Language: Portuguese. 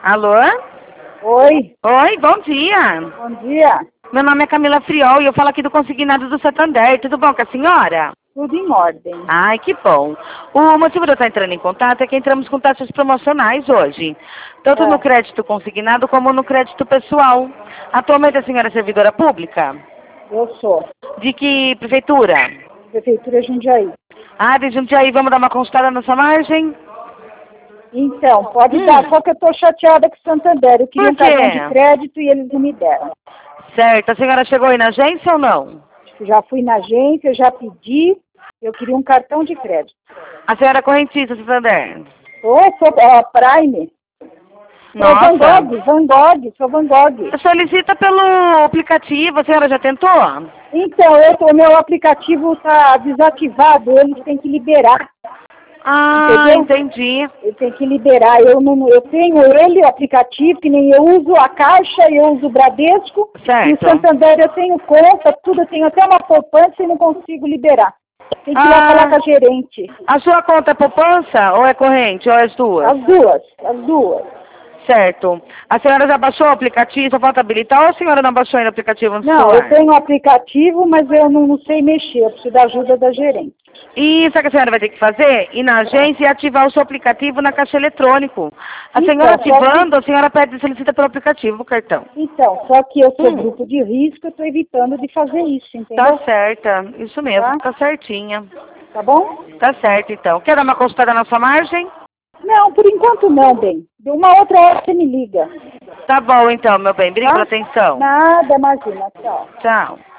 Alô? Oi, Oi, bom dia. bom dia. Meu nome é Camila Friol e eu falo aqui do Consignado do Santander. Tudo bom com a senhora? Tudo em ordem. Ai, que bom. O motivo de eu estar entrando em contato é que entramos com taxas promocionais hoje. Tanto no É, crédito consignado como no crédito pessoal. Atualmente a senhora é servidora pública? eu sou. De que prefeitura? Prefeitura Jundiaí. Ah, de Jundiaí, vamos dar uma consultada nessa margem? Então, pode dar, só que eu tô chateada com o Santander. Eu queria Por um cartão de quê? crédito e eles não me deram. Certo. A senhora chegou aí na agência ou não? Já fui na agência, já pedi, eu queria um cartão de crédito. A senhora é correntista, Santander? Sou Prime. Sou Nossa. Sou Van Gogh. Solicita pelo aplicativo, a senhora já tentou? Então, o meu aplicativo está desativado, eles têm que liberar, Ah, entendeu? entendi. Eu tenho que liberar. Eu tenho ele, o aplicativo, que nem eu uso a Caixa, eu uso o Bradesco. Certo. E o Santander eu tenho conta, tudo, eu tenho até uma poupança e não consigo liberar. Tem que ir lá falar com a gerente. A sua conta é poupança ou é corrente ou é as duas? As duas. Certo. A senhora já baixou o aplicativo, só falta habilitar ou a senhora não baixou ainda o aplicativo no Não, celular? eu tenho o aplicativo, mas eu não sei mexer, eu preciso da ajuda da gerente. E isso que a senhora vai ter que fazer? Ir na agência e ativar o seu aplicativo na caixa eletrônico. A Então, senhora só que- ativando, a senhora pede solicita pelo aplicativo o cartão. Então, só que eu sou grupo de risco, eu estou evitando de fazer isso, entendeu? Tá certa, isso mesmo, Tá? tá certinha. Tá bom? Tá certo, então. Quer dar uma consultada na sua margem? Não, por enquanto não, bem. De uma outra hora você me liga. Tá bom, então, meu bem. Obrigada Tá? pela atenção. Nada, imagina. Tchau. Tchau.